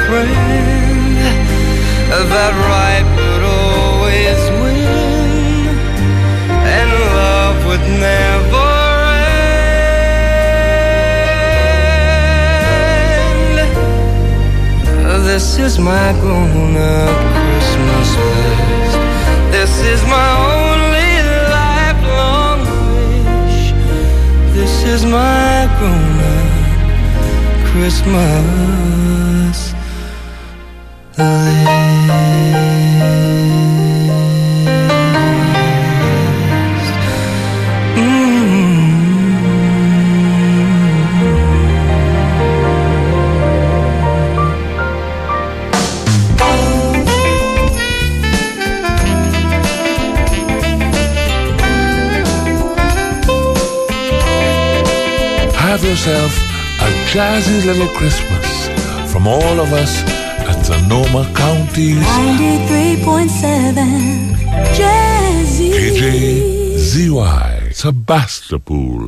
friend. That right would always win, and love would never end. This is my grown-up Christmas list. This is my only lifelong wish. This is my grown-up Christmas list. Have yourself a jazzy little Christmas from all of us at Sonoma County's 93.7 Jazzy KJZY Sebastopol.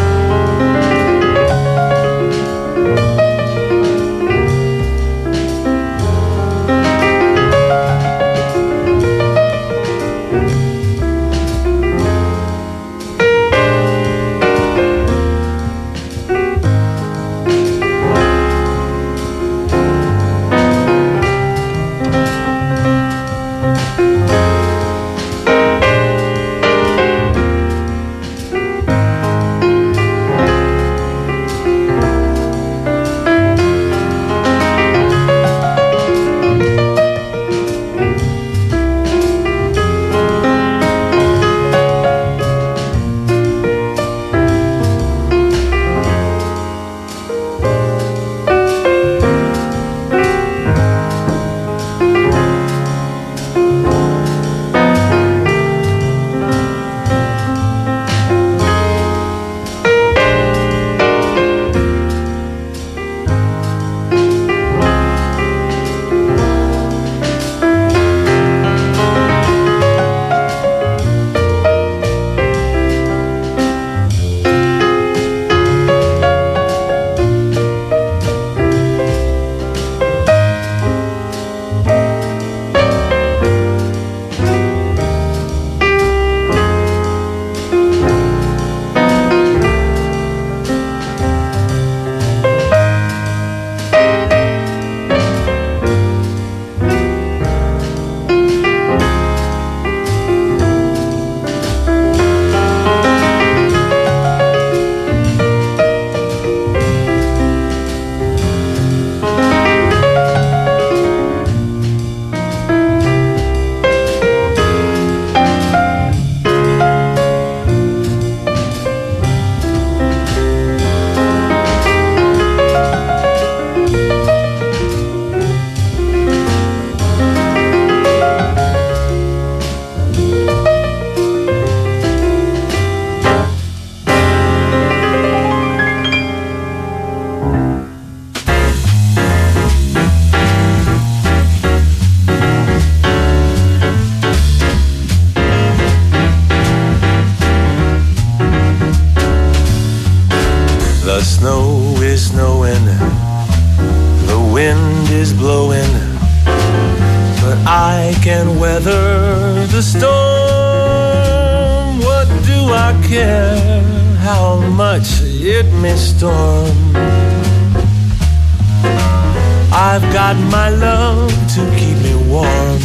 The snow is snowing, the wind is blowing, but I can weather the storm. What do I care how much it may storm? I've got my love to keep me warm.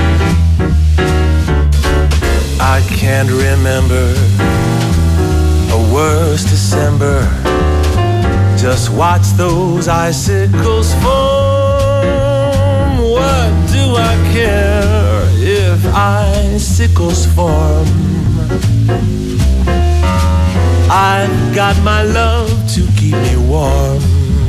I can't remember a worse December. Just watch those icicles form. What do I care if icicles form? I've got my love to keep me warm.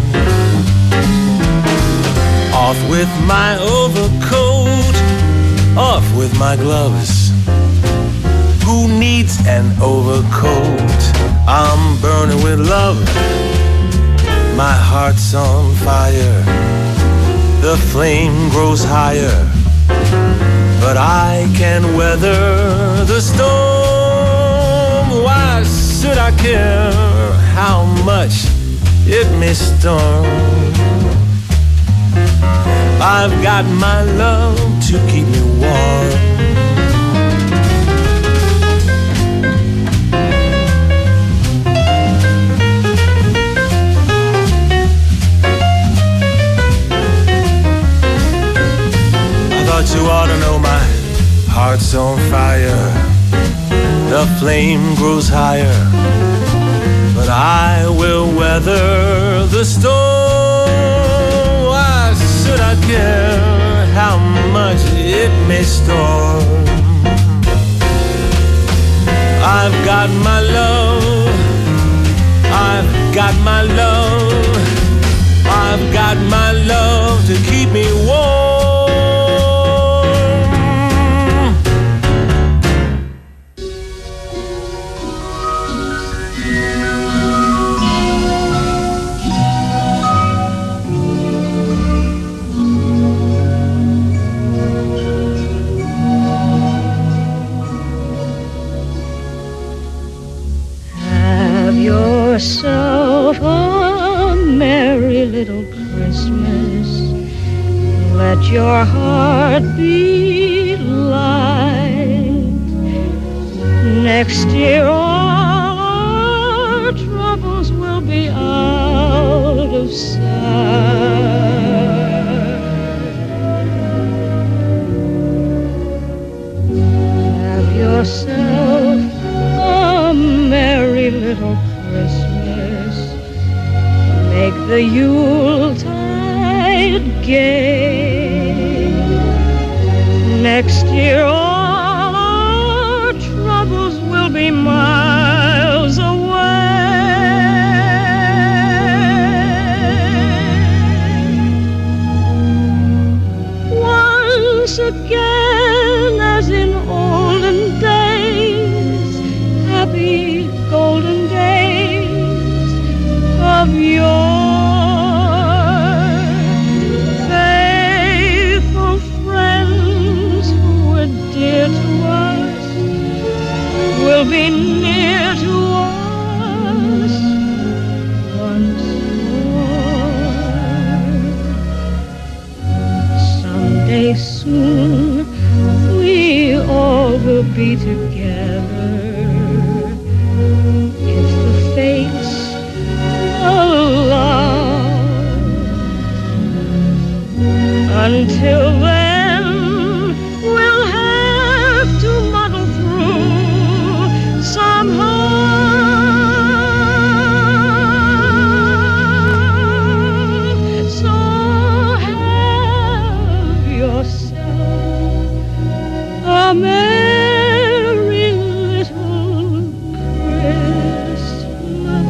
Off with my overcoat, off with my gloves. Who needs an overcoat? I'm burning with love. My heart's on fire, the flame grows higher, but I can weather the storm. Why should I care how much it may storm? I've got my love to keep me warm. I thought you ought to know my heart's on fire. The flame grows higher, but I will weather the storm. Why should I care how much it may storm? I've got my love, I've got my love, I've got my love to keep me warm. Yourself a merry little Christmas. Let your heart be light. Next year all our troubles will be out of sight. Have yourself a merry little Christmas. Make the Yuletide gay. Next year all our troubles will be miles away. Once again, as in olden days, happy golden days of yore, faithful friends who were dear to us will be near to us once more. Someday soon we all will be together, fates allow. Until then, we'll have to muddle through somehow. So have yourself a merry little Christmas.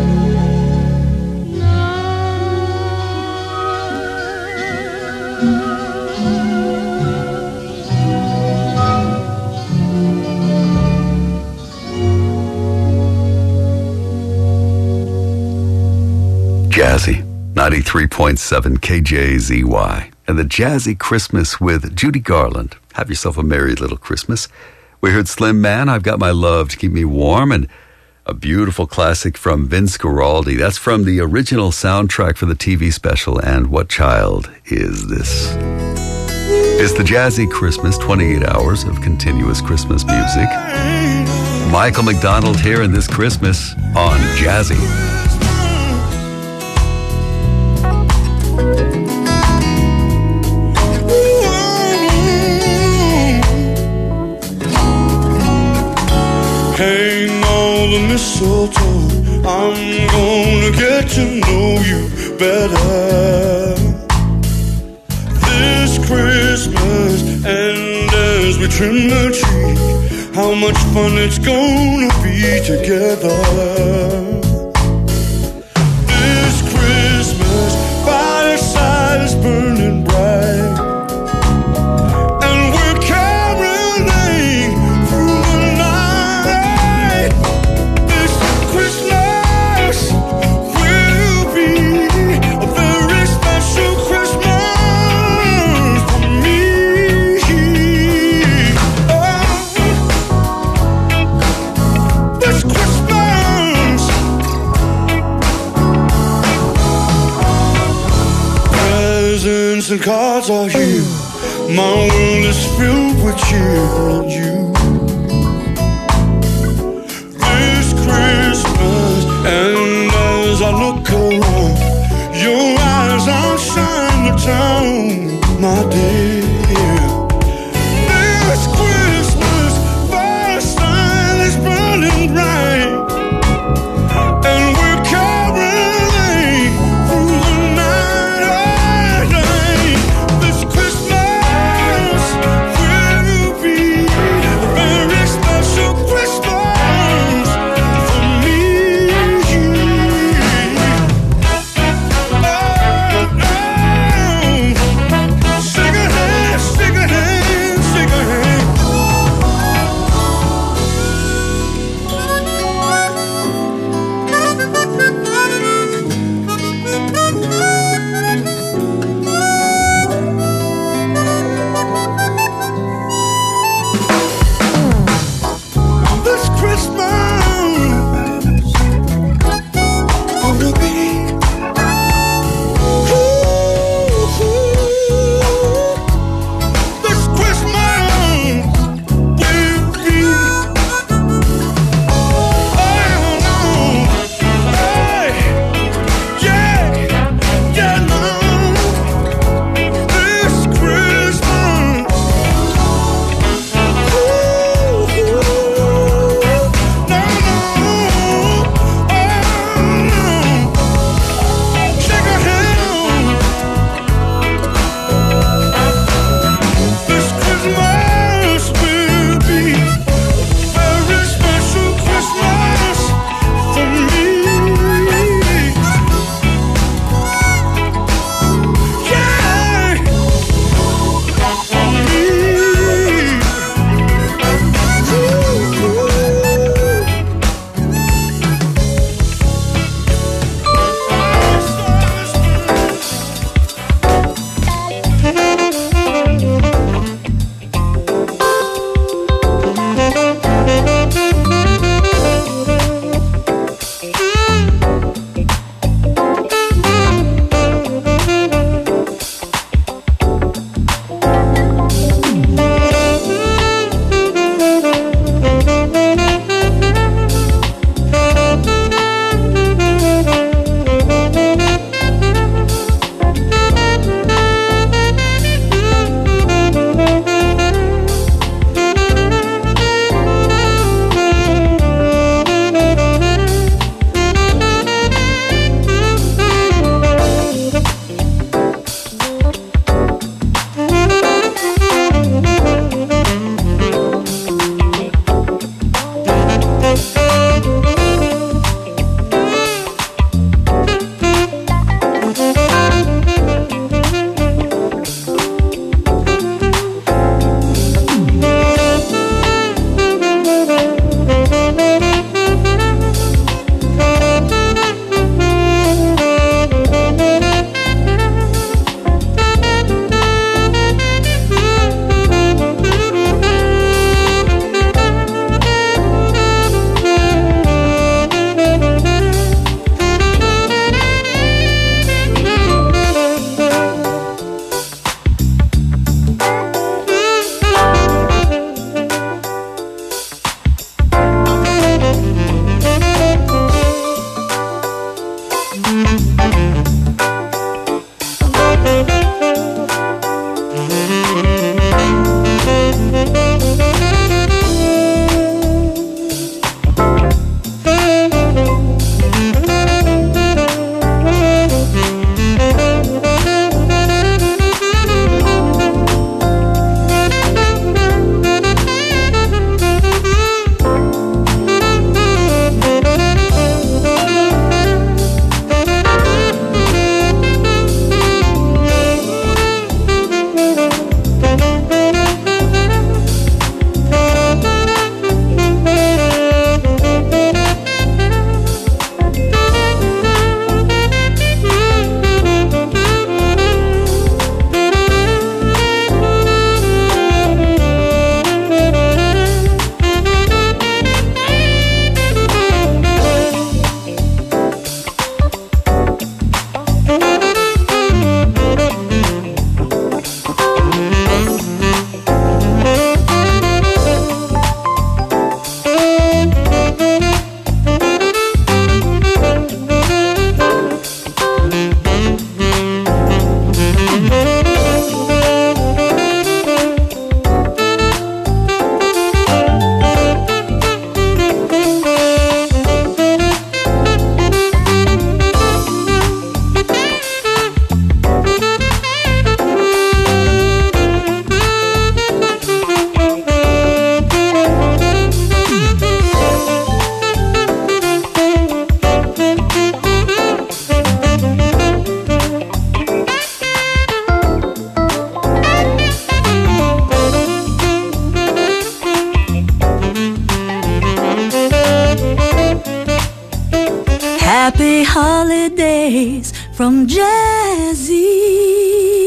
Jazzy, 93.7 KJZY, and the Jazzy Christmas with Judy Garland. Have yourself a merry little Christmas. We heard Slim Man, I've Got My Love to Keep Me Warm, and a beautiful classic from Vince Guaraldi. That's from the original soundtrack for the TV special, And What Child Is This? It's the Jazzy Christmas, 28 hours of continuous Christmas music. Michael McDonald here in this Christmas on Jazzy. Hang all the mistletoe, I'm gonna get to know you better this Christmas. And as we trim the tree, how much fun it's gonna be together this Christmas. Fireside is burning bright, and we're caroling through the night. This Christmas will be a very special Christmas for me. Oh, this Christmas presents and cards are here. My world is filled with cheer on you. This Christmas, and as I look around, your eyes outshine the town, my dear. This Christmas, firelight is burning bright, and we're caroling through the night. This Christmas will be a very special Christmas for me. Shake a hand, shake a hand, shake a hand. This Christmas will be this Christmas will be hey, yeah, no. This Christmas, shake a hand. This Christmas will be a very special Christmas for me. Yeah, for me. Happy holidays from Jazzy.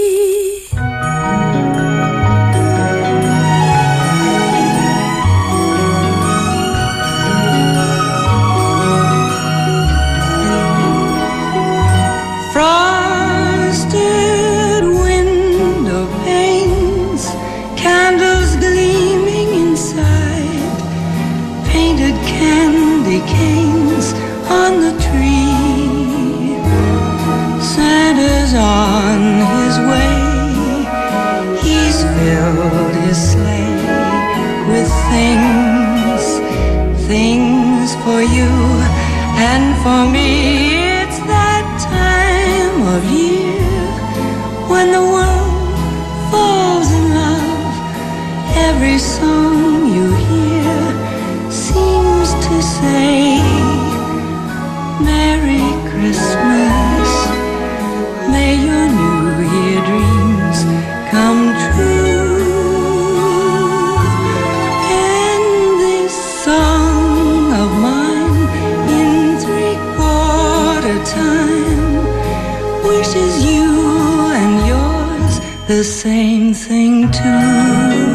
Frosted window panes, candles gleaming inside, painted candy canes on the tree. Santa's on his way, he's filled his sleigh with things for you and for me. It's that time of year when the world falls in love. Every song you hear seems to say Merry Christmas, may your New Year dreams come true. And this song of mine in three-quarter time wishes you and yours the same thing too.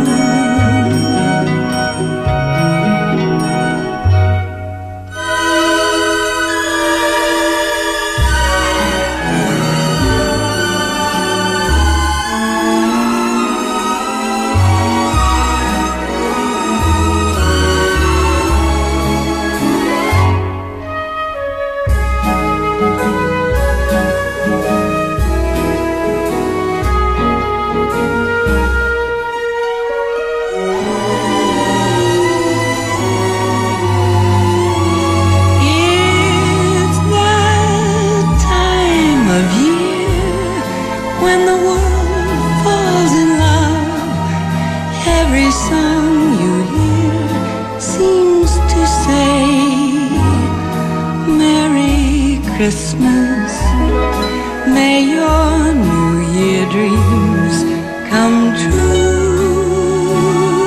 Christmas, may your New Year dreams come true.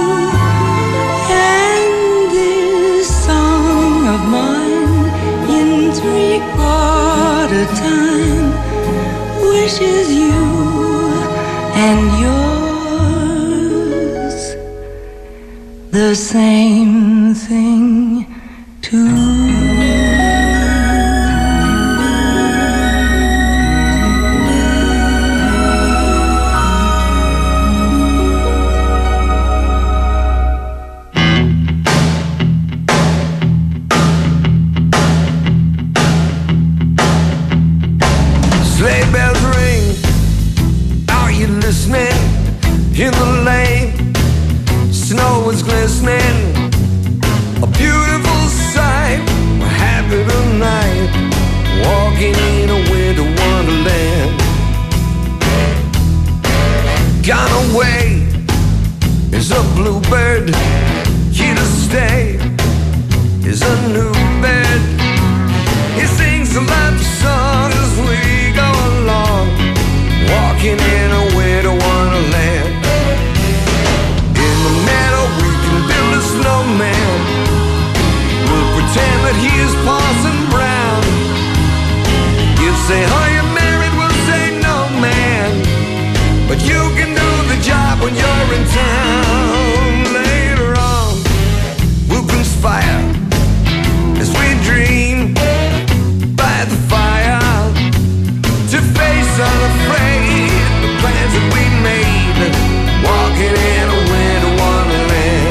And this song of mine in three-quarter time wishes you and yours the same thing too. In the lane, snow was glistening, a beautiful sight. We're happy tonight, walking in a winter wonderland. Gone away is a bluebird, here to stay is a new bed. He sings a love song as we go along, walking in a winter wonderland. In the meadow we can build a snowman, we'll pretend that he is Parson Brown. You say, are you married? We'll say, no man, but you can do the job when you're in town. Later on we'll conspire as we dream by the fire to face unafraid the plans that we made, walking in a winter wonderland.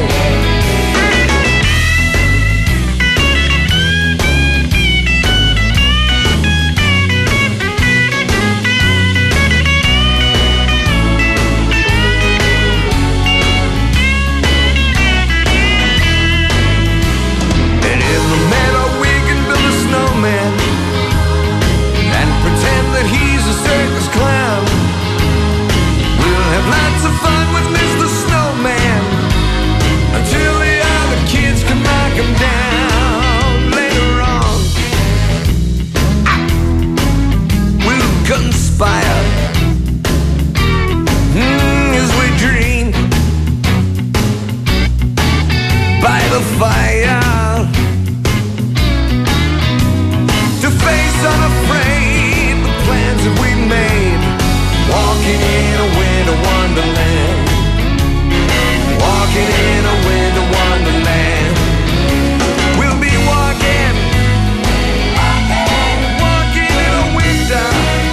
walking in a winter wonderland. Walking in a winter wonderland. We'll be walking in a winter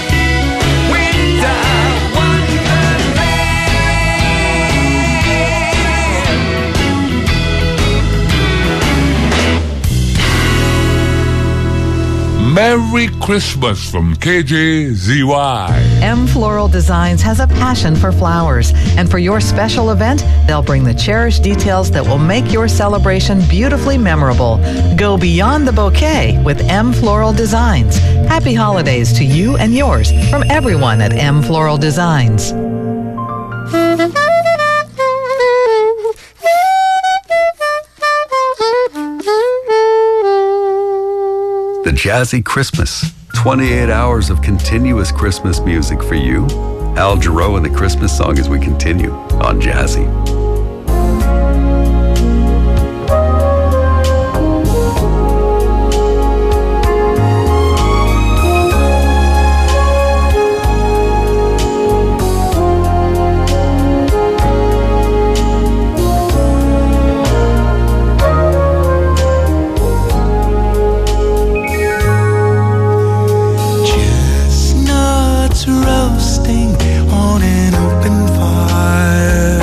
Merry Christmas from KJZY. M Floral Designs has a passion for flowers, and for your special event, they'll bring the cherished details that will make your celebration beautifully memorable. Go beyond the bouquet with M Floral Designs. Happy holidays to you and yours from everyone at M Floral Designs. The Jazzy Christmas. 28 hours of continuous Christmas music for you. Al Jarreau and the Christmas song as we continue on Jazzy. Roasting on an open fire.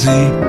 Jazzy.